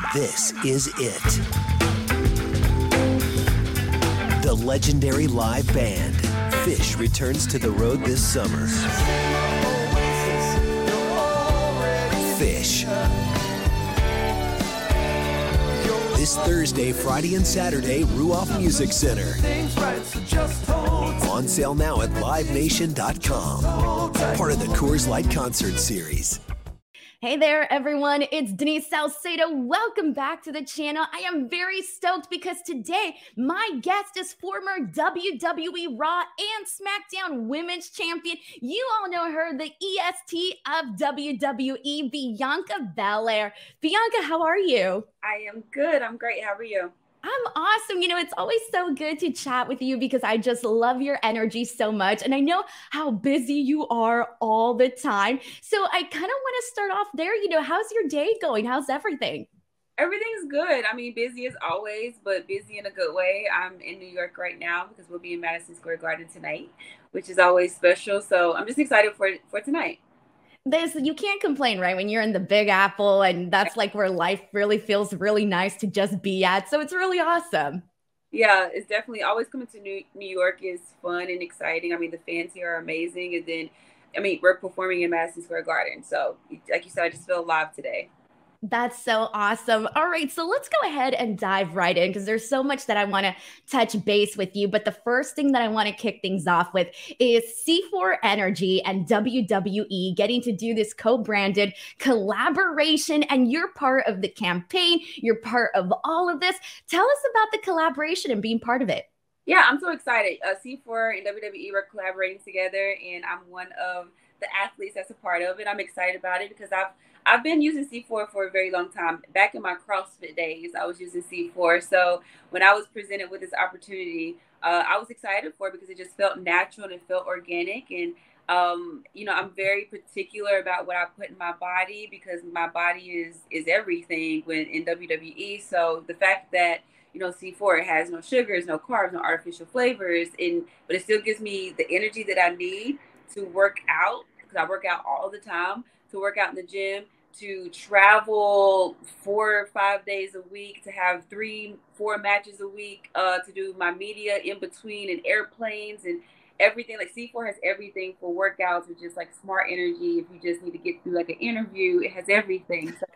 This is it. The legendary live band, Phish, returns to the road this summer. Phish. This Thursday, Friday, and Saturday, Ruoff Music Center. On sale now at livenation.com. Part of the Coors Light Concert Series. Hey there, everyone. It's Denise Salcedo. Welcome back to the channel. I am very stoked because today my guest is former WWE Raw and SmackDown Women's Champion. You all know her, the EST of WWE, Bianca Belair. Bianca, how are you? I am good. I'm great. How are you? I'm awesome. You know, it's always so good to chat with you because I just love your energy so much. And I know how busy you are all the time. So I kind of want to start off there. You know, how's your day going? How's everything? Everything's good. I mean, busy as always, but busy in a good way. I'm in New York right now because we'll be in Madison Square Garden tonight, which is always special. So I'm just excited for tonight. You can't complain, right? When you're in the Big Apple, and that's like where life really feels really nice to just be at. So it's really awesome. Yeah, it's definitely always coming to New York is fun and exciting. I mean, the fans here are amazing. And then, I mean, we're performing in Madison Square Garden. So like you said, I just feel alive today. That's so awesome. All right, so let's go ahead and dive right in because there's so much that I want to touch base with you. But the first thing that I want to kick things off with is C4 Energy and WWE getting to do this co-branded collaboration. And you're part of the campaign. You're part of all of this. Tell us about the collaboration and being part of it. Yeah, I'm so excited. C4 and WWE were collaborating together, and I'm one of the athletes that's a part of it. I'm excited about it because I've been using C4 for a very long time. Back in my CrossFit days, I was using C4. So when I was presented with this opportunity, I was excited for it because it just felt natural and it felt organic. And, you know, I'm very particular about what I put in my body because my body is everything when in WWE. So the fact that, you know, C4, it has no sugars, no carbs, no artificial flavors, but it still gives me the energy that I need to work out, because I work out all the time, to work out in the gym, to travel 4 or 5 days a week, to have 3-4 matches a week, to do my media in between and airplanes and everything. Like C4 has everything for workouts, which is like smart energy. If you just need to get through like an interview, it has everything. So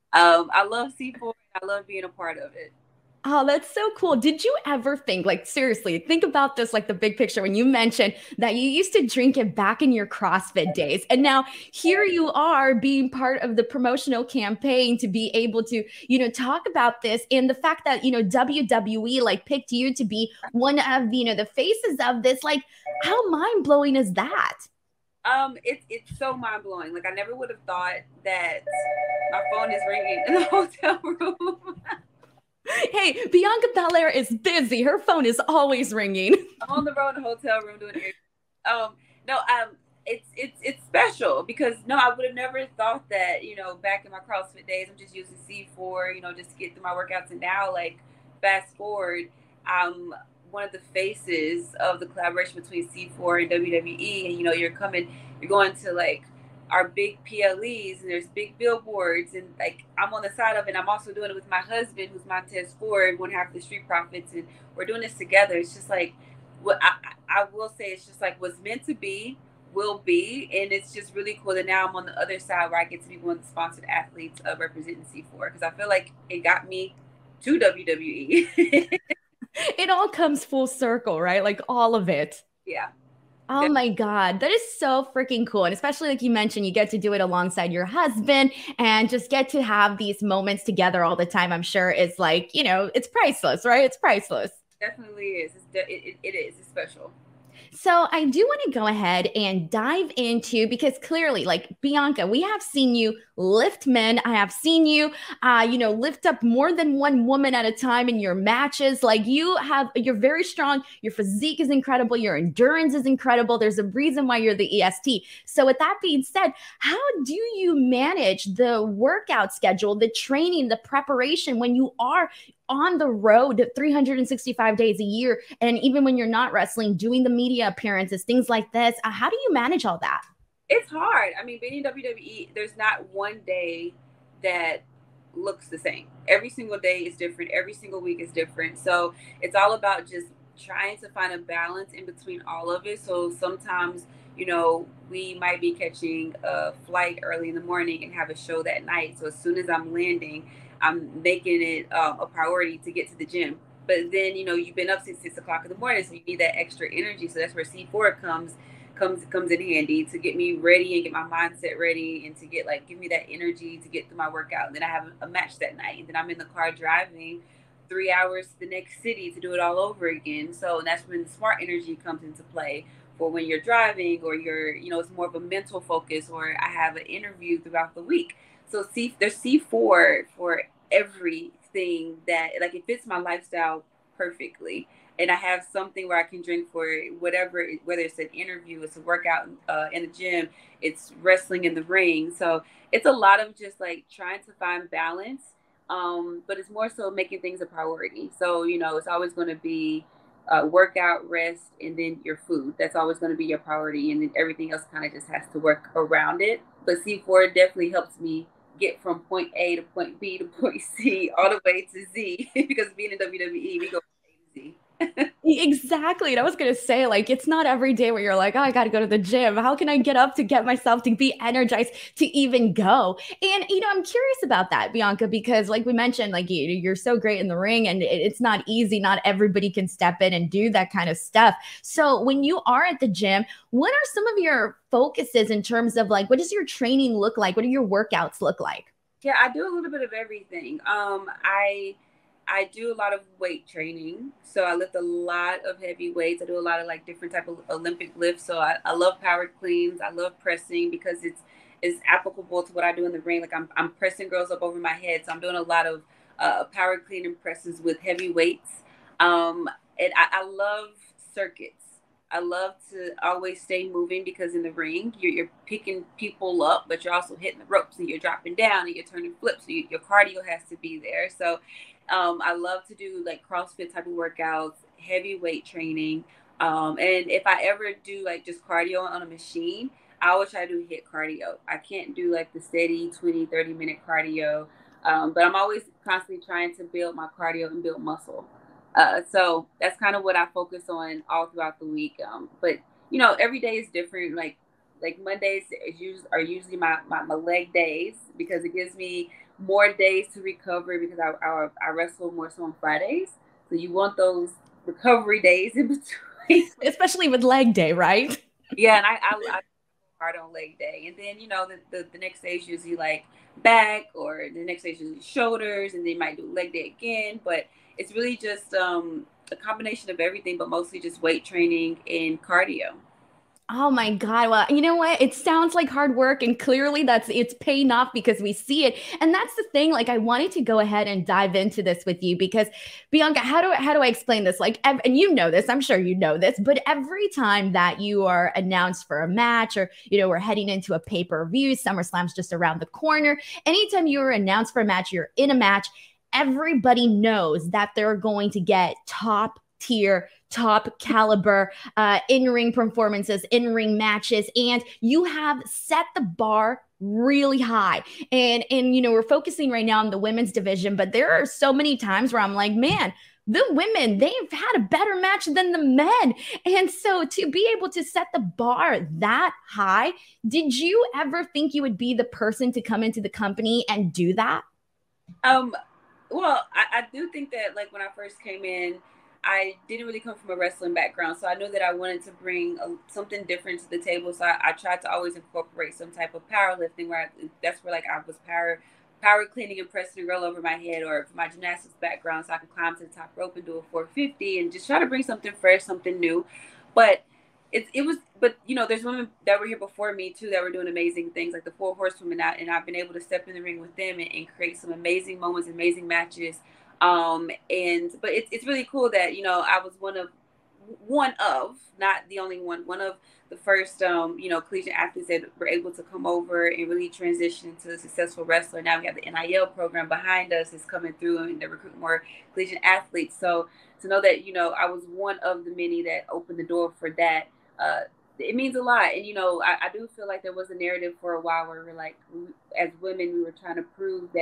I love C4. I love being a part of it. Oh, that's so cool. Did you ever think, like, seriously, think about this, like the big picture, when you mentioned that you used to drink it back in your CrossFit days. And now here you are being part of the promotional campaign to be able to, you know, talk about this. And the fact that, you know, WWE like picked you to be one of, you know, the faces of this, like, how mind blowing is that? It's so mind blowing. Like, I never would have thought that my phone is ringing in the hotel room. Hey, Bianca Belair is busy. Her phone is always ringing. I'm on the road in the hotel room doing it. It's special because I would have never thought that, you know, back in my CrossFit days, I'm just using C4, you know, just to get through my workouts. And now, like, fast forward, I'm one of the faces of the collaboration between C4 and WWE. And, you know, you're going to like our big PLEs and there's big billboards, and like I'm on the side of it. I'm also doing it with my husband, who's Montez Ford, one half of the Street Profits, and we're doing this together. It's just like what I will say. It's just like what's meant to be will be, and it's just really cool that now I'm on the other side where I get to be one of the sponsored athletes representing C4 because I feel like it got me to WWE. It all comes full circle, right? Like all of it. Yeah. Oh my God, that is so freaking cool. And especially like you mentioned, you get to do it alongside your husband and just get to have these moments together all the time. I'm sure it's like, you know, it's priceless, right? It's priceless. Definitely is. It is. It's special. So I do want to go ahead and dive into, because clearly, like Bianca, we have seen you lift men. I have seen you, lift up more than one woman at a time in your matches. Like you're very strong. Your physique is incredible. Your endurance is incredible. There's a reason why you're the EST. So with that being said, how do you manage the workout schedule, the training, the preparation when you are on the road 365 days a year, and even when you're not wrestling, doing the media appearances, things like this? How do you manage all that? It's hard. I mean, being in WWE, there's not one day that looks the same. Every single day is different. Every single week is different. So it's all about just trying to find a balance in between all of it. So sometimes, we might be catching a flight early in the morning and have a show that night. So as soon as I'm landing, I'm making it a priority to get to the gym. But then, you've been up since 6 o'clock in the morning, so you need that extra energy. So that's where C4 comes in handy to get me ready and get my mindset ready and to give me that energy to get through my workout. And then I have a match that night, and then I'm in the car driving 3 hours to the next city to do it all over again. So that's when the smart energy comes into play for when you're driving, or it's more of a mental focus, or I have an interview throughout the week. So there's C4 for everything that it fits my lifestyle perfectly. And I have something where I can drink for whatever, whether it's an interview, it's a workout in the gym, it's wrestling in the ring. So it's a lot of just trying to find balance. But it's more so making things a priority. So, it's always going to be workout, rest, and then your food. That's always going to be your priority. And then everything else kind of just has to work around it. But C4 definitely helps me get from point A to point B to point C all the way to Z because being in WWE, we go from A to Z. Exactly. And I was going to say, it's not every day where you're like, oh, I got to go to the gym. How can I get up to get myself to be energized to even go? And, I'm curious about that, Bianca, because like we mentioned, you're so great in the ring and it's not easy. Not everybody can step in and do that kind of stuff. So when you are at the gym, what are some of your focuses in terms of what does your training look like? What do your workouts look like? Yeah, I do a little bit of everything. I do a lot of weight training. So I lift a lot of heavy weights. I do a lot of different type of Olympic lifts. So I love power cleans. I love pressing because it's applicable to what I do in the ring. I'm pressing girls up over my head. So I'm doing a lot of power cleaning presses with heavy weights. And I love circuits. I love to always stay moving because in the ring, you're picking people up, but you're also hitting the ropes and you're dropping down and you're turning flips. So your cardio has to be there. So I love to do CrossFit type of workouts, heavy weight training. And if I ever do just cardio on a machine, I always try to do HIIT cardio. I can't do the steady 20, 30-minute cardio. But I'm always constantly trying to build my cardio and build muscle. So that's kind of what I focus on all throughout the week. But every day is different. Like Mondays are usually my leg days because it gives me more days to recover because I wrestle more so on Fridays. So you want those recovery days in between. Especially with leg day, right? Yeah, and I hard on leg day. And then, the next day is usually back, or the next day is usually shoulders, and then you might do leg day again. But it's really just a combination of everything, but mostly just weight training and cardio. Oh my God. Well, you know what? It sounds like hard work, and clearly it's paying off because we see it. And that's the thing. I wanted to go ahead and dive into this with you because Bianca, how do I explain this? And you know this, I'm sure you know this, but every time that you are announced for a match, or, we're heading into a pay-per-view, SummerSlam's just around the corner. Anytime you are announced for a match, you're in a match, everybody knows that they're going to get top tier, top caliber in-ring performances, in-ring matches, and you have set the bar really high. And we're focusing right now on the women's division, but there are so many times where I'm like, man, the women, they've had a better match than the men. And so to be able to set the bar that high, did you ever think you would be the person to come into the company and do that? Well, I do think that when I first came in, I didn't really come from a wrestling background. So I knew that I wanted to bring something different to the table. So I tried to always incorporate some type of powerlifting that's where I was power cleaning and pressing a girl over my head, or for my gymnastics background, so I could climb to the top rope and do a 450 and just try to bring something fresh, something new. But there's women that were here before me too that were doing amazing things, like the Four Horsewomen, and I've been able to step in the ring with them and create some amazing moments, amazing matches. But it's really cool that I was one of, not the only one of the first collegiate athletes that were able to come over and really transition into a successful wrestler. Now we have the NIL program behind us is coming through, and they recruit more collegiate athletes. So to know that I was one of the many that opened the door for that, it means a lot. And I do feel like there was a narrative for a while where we're as women, we were trying to prove that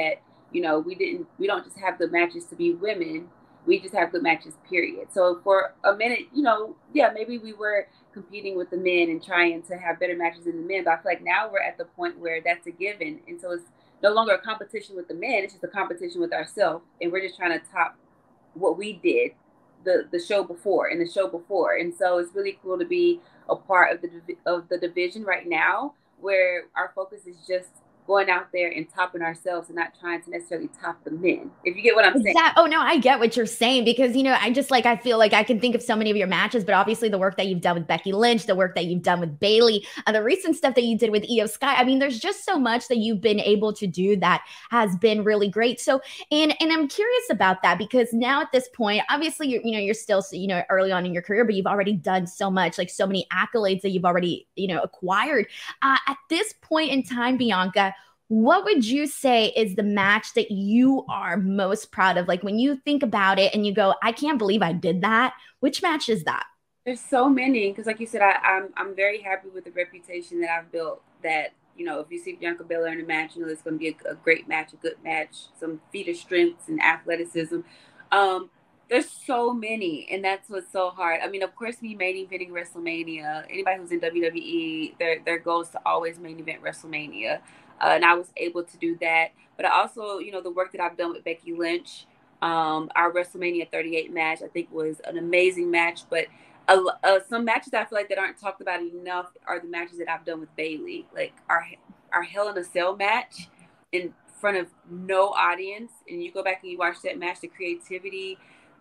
You know, we don't just have good matches to be women. We just have good matches, period. So for a minute, you know, yeah, maybe we were competing with the men and trying to have better matches than the men. But I feel like now we're at the point where that's a given. And so it's no longer a competition with the men. It's just a competition with ourselves. And we're just trying to top what we did the show before and the show before. And so it's really cool to be a part of the division right now, where our focus is just going out there and topping ourselves and not trying to necessarily top the men. If you get what I'm saying. Oh no, I get what you're saying, because I just I feel like I can think of so many of your matches, but obviously the work that you've done with Becky Lynch, the work that you've done with Bayley, the recent stuff that you did with Io Sky. I mean, there's just so much that you've been able to do that has been really great. So, and I'm curious about that, because now at this point, obviously you're still early on in your career, but you've already done so much, like so many accolades that you've already acquired. At this point in time, Bianca, what would you say is the match that you are most proud of? Like when you think about it and you go, I can't believe I did that. Which match is that? There's so many, because like you said, I'm very happy with the reputation that I've built. That if you see Bianca Belair in a match, it's going to be a great match, a good match, some feat strengths and athleticism. There's so many, and that's what's so hard. I mean, of course, me main eventing WrestleMania. Anybody who's in WWE, their goal is to always main event WrestleMania. And I was able to do that. But I also, the work that I've done with Becky Lynch, our WrestleMania 38 match, I think was an amazing match. But some matches I feel like that aren't talked about enough are the matches that I've done with Bayley. Like our Hell in a Cell match in front of no audience. And you go back and you watch that match, the creativity,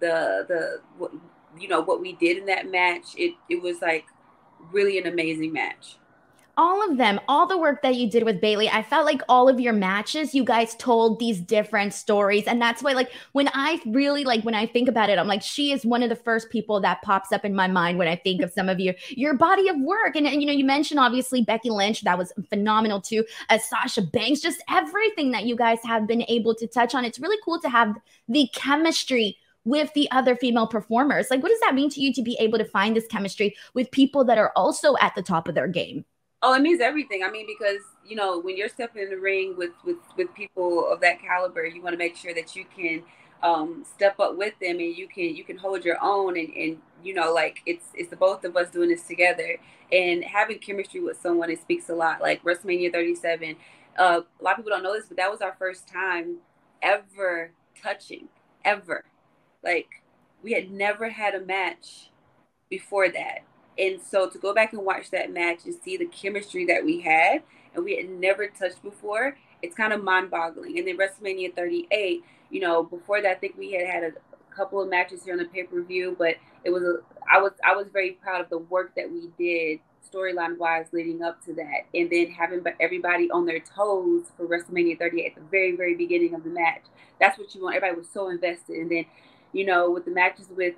what we did in that match, it was like really an amazing match. All of them, all the work that you did with Bayley, I felt like all of your matches, you guys told these different stories. And that's why, when I think about it, I'm like, she is one of the first people that pops up in my mind when I think of some of your body of work. And you mentioned obviously Becky Lynch, that was phenomenal too. Sasha Banks, just everything that you guys have been able to touch on. It's really cool to have the chemistry with the other female performers. Like, what does that mean to you to be able to find this chemistry with people that are also at the top of their game? Oh, it means everything. I mean, because, when you're stepping in the ring with people of that caliber, you want to make sure that you can step up with them and you can hold your own. And it's the both of us doing this together and having chemistry with someone. It speaks a lot. Like WrestleMania 37. A lot of people don't know this, but that was our first time ever touching, ever. Like, we had never had a match before that. And so to go back and watch that match and see the chemistry that we had and we had never touched before, it's kind of mind-boggling. And then WrestleMania 38, before that, I think we had a couple of matches here on the pay-per-view, but I was very proud of the work that we did storyline-wise leading up to that. And then having everybody on their toes for WrestleMania 38 at the very, very beginning of the match. That's what you want. Everybody was so invested. And then, with the matches with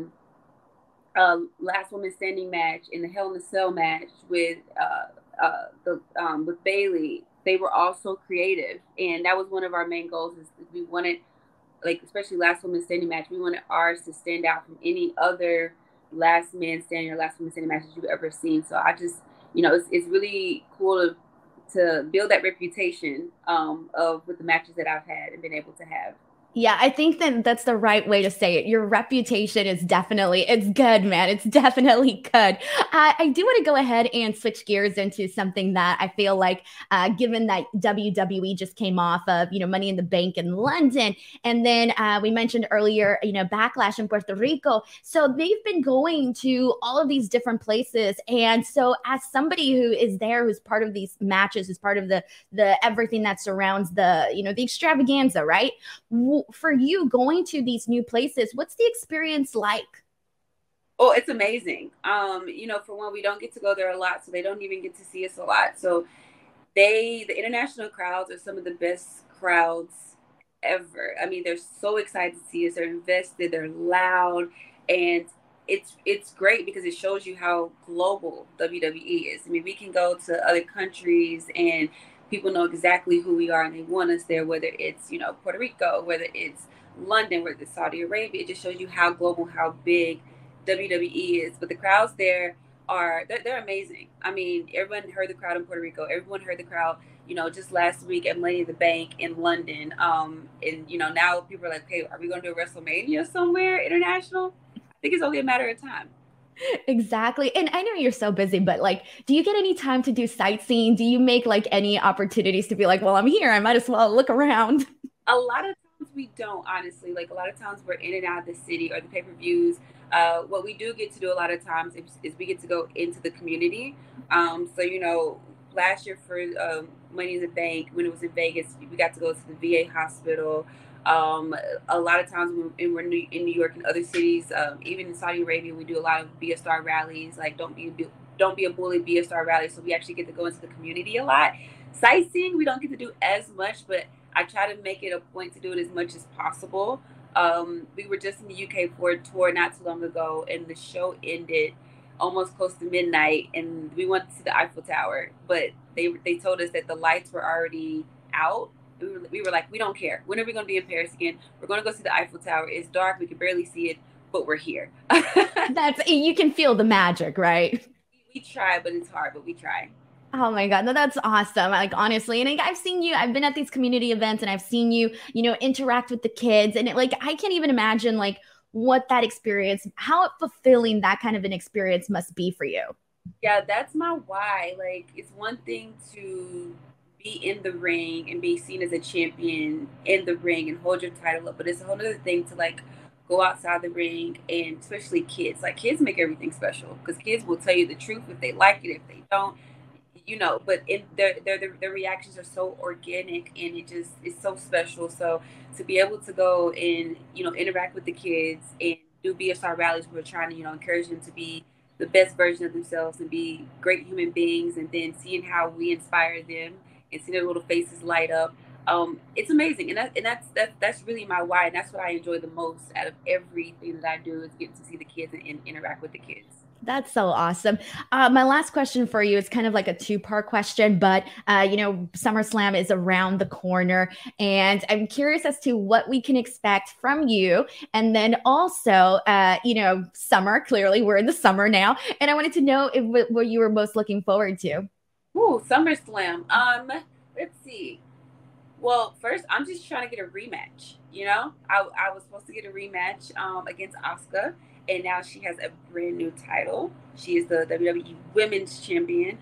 Last Woman Standing match and the Hell in a Cell match with with Bayley, they were all so creative, and that was one of our main goals. Is we wanted, especially Last Woman Standing match, we wanted ours to stand out from any other Last Man Standing or Last Woman Standing matches you've ever seen. So I just, it's really cool to build that reputation of with the matches that I've had and been able to have. Yeah, I think that's the right way to say it. Your reputation is it's good, man. It's definitely good. I do want to go ahead and switch gears into something that I feel like, given that WWE just came off of, Money in the Bank in London, and then we mentioned earlier, Backlash in Puerto Rico. So they've been going to all of these different places. And so as somebody who is there, who's part of these matches, who's part of the everything that surrounds the extravaganza, right? For you going to these new places, what's the experience like? Oh, it's amazing. For one, we don't get to go there a lot, so they don't even get to see us a lot. So the international crowds are some of the best crowds ever. I mean, they're so excited to see us. They're invested, they're loud, and it's great because it shows you how global WWE is. I mean, we can go to other countries and people know exactly who we are and they want us there, whether it's, Puerto Rico, whether it's London, whether it's Saudi Arabia. It just shows you how global, how big WWE is. But the crowds there they're amazing. I mean, everyone heard the crowd in Puerto Rico. Everyone heard the crowd, just last week at Money in the Bank in London. And now people are like, "Hey, are we going to do a WrestleMania somewhere international?" I think it's only a matter of time. Exactly. And I know you're so busy, but like, do you get any time to do sightseeing? Do you make like any opportunities to be like, well, I'm here, I might as well look around? A lot of times we don't, honestly. Like, a lot of times we're in and out of the city or the pay-per-views. What we do get to do a lot of times is we get to go into the community. So last year for Money in the Bank, when it was in Vegas, we got to go to the VA hospital. A lot of times when we're in New York and other cities, even in Saudi Arabia, we do a lot of Be a Star rallies, like don't be a bully, be a star rally. So we actually get to go into the community a lot. Sightseeing, we don't get to do as much, but I try to make it a point to do it as much as possible. We were just in the UK for a tour not too long ago, and the show ended almost close to midnight, and we went to the Eiffel Tower, but they told us that the lights were already out. We were like, we don't care. When are we going to be in Paris again? We're going to go see the Eiffel Tower. It's dark. We can barely see it, but we're here. You can feel the magic, right? We try, but it's hard, but we try. Oh my God, no, that's awesome. Like, honestly, and I've seen you, I've been at these community events and I've seen you, interact with the kids, and I can't even imagine like what that experience, how fulfilling that kind of an experience must be for you. Yeah, that's my why. Like, it's one thing to be in the ring and be seen as a champion in the ring and hold your title up, but it's a whole other thing to like go outside the ring, and especially kids. Like, kids make everything special because kids will tell you the truth if they like it, if they don't, but their reactions are so organic, and it's so special. So to be able to go and interact with the kids and do Be a Star rallies, we're trying to encourage them to be the best version of themselves and be great human beings, and then seeing how we inspire them and see their little faces light up. It's amazing, and that's really my why, and that's what I enjoy the most out of everything that I do, is getting to see the kids and interact with the kids. That's so awesome. My last question for you is kind of like a two-part question, but SummerSlam is around the corner, and I'm curious as to what we can expect from you. And then also, summer. Clearly, we're in the summer now, and I wanted to know what you were most looking forward to. Ooh, SummerSlam. Let's see. Well, first, I'm just trying to get a rematch. I was supposed to get a rematch against Asuka, and now she has a brand new title. She is the WWE Women's Champion,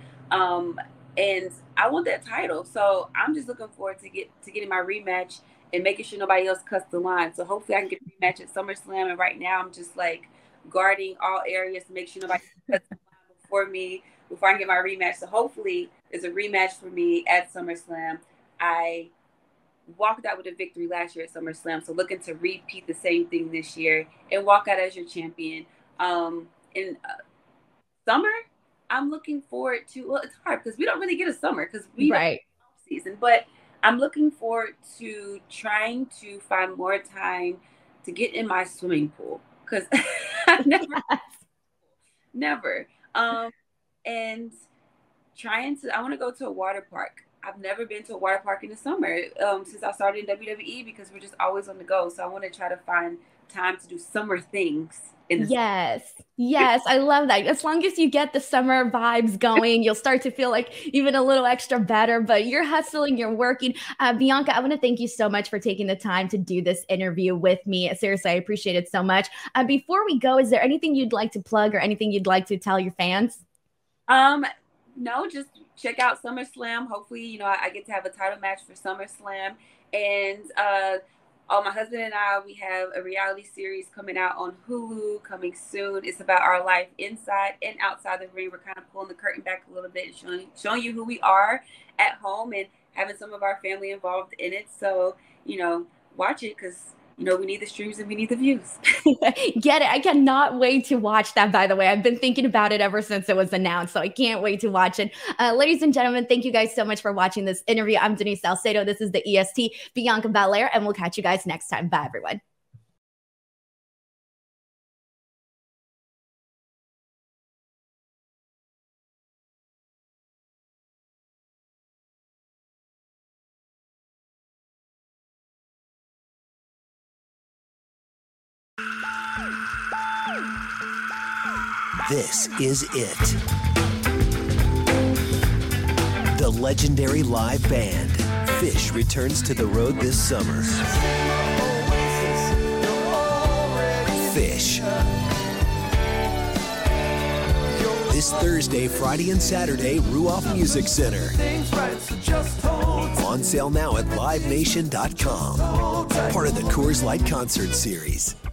and I want that title. So I'm just looking forward to getting my rematch and making sure nobody else cuts the line. So hopefully I can get a rematch at SummerSlam. And right now I'm just like guarding all areas to make sure nobody cuts the line before I get my rematch. So hopefully there's a rematch for me at SummerSlam. I walked out with a victory last year at SummerSlam, so looking to repeat the same thing this year and walk out as your champion. In summer, I'm looking forward to. Well, it's hard because we don't really get a summer because we don't have season, but I'm looking forward to trying to find more time to get in my swimming pool because I never. And I want to go to a water park. I've never been to a water park in the summer since I started in WWE because we're just always on the go. So I want to try to find time to do summer things. Yes, I love that. As long as you get the summer vibes going, you'll start to feel like even a little extra better, but you're hustling, you're working. Bianca, I want to thank you so much for taking the time to do this interview with me. Seriously, I appreciate it so much. Before we go, is there anything you'd like to plug or anything you'd like to tell your fans? No, just check out SummerSlam. Hopefully, I get to have a title match for SummerSlam. And my husband and I, we have a reality series coming out on Hulu coming soon. It's about our life inside and outside the ring. We're kind of pulling the curtain back a little bit and showing you who we are at home and having some of our family involved in it. So, watch it because we need the streams and we need the views. Get it. I cannot wait to watch that, by the way. I've been thinking about it ever since it was announced, so I can't wait to watch it. Ladies and gentlemen, thank you guys so much for watching this interview. I'm Denise Salcedo. This is the EST Bianca Belair, and we'll catch you guys next time. Bye, everyone. This is it. The The legendary live band, Phish, returns to the road this summer. Phish. This Thursday, Friday, and Saturday, Ruoff Music Center. On sale now at livenation.com. Part of the Coors Light Concert Series.